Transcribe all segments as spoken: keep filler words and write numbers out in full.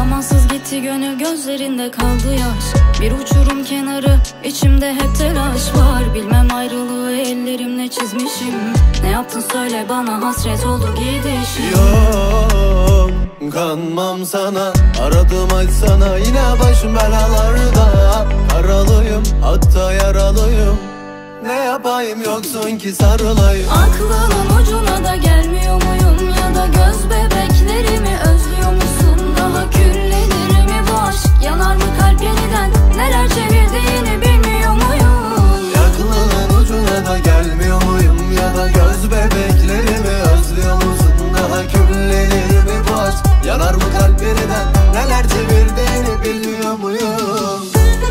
Zamansız gitti gönül, gözlerinde kaldı yaş. Bir uçurum kenarı, içimde hep telaş var. Bilmem ayrılığı ellerimle çizmişim. Ne yaptın söyle bana, hasret oldu gidişim. Yok, kanmam sana. Aradım açsana, yine başım belalarda. Karalıyım, hatta yaralıyım. Ne yapayım, yoksun ki sarılayım. Aklının ucuna da gelmiyor muyum? Ya da göz bebeklerimi özlüyor musun? Daha küllenir mi bu aşk? Yanar mı kalp yeniden? Neler çevirdiğini bilmiyor muyum? Aklının ucuna da gelmiyor muyum? Ya da göz bebeklerimi özlüyor musun? Daha küllenir mi bu aşk? Yanar mı kalp yeniden? Neler çevirdiğini bilmiyor muyum?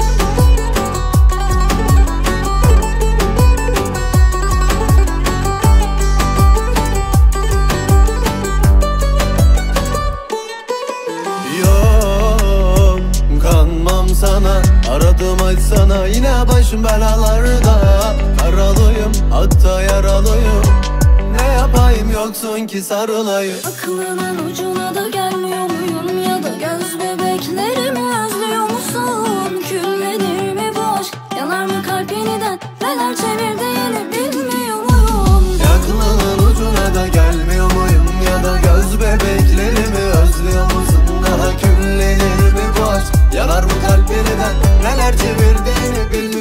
Sana aradım açsana, yine başım belalarda. Karalıyım, hatta yaralıyım. Ne yapayım, yoksun ki sarılayım. Aklının ucuna da gelmiyor muyum? Ya da göz bebeklerimi özlüyor musun? Küllenir mi bu aşk? Yanar mı kalp yeniden? Neler çevirdiğini bilmiyor muyum? Aklının ucuna da gelmiyor muyum? Ya da göz bebeklerimi özlüyor musun? Daha küllenir mi bu aşk? Yanar mı kalp yeniden? Neler çevirdiğini bilmiyorum.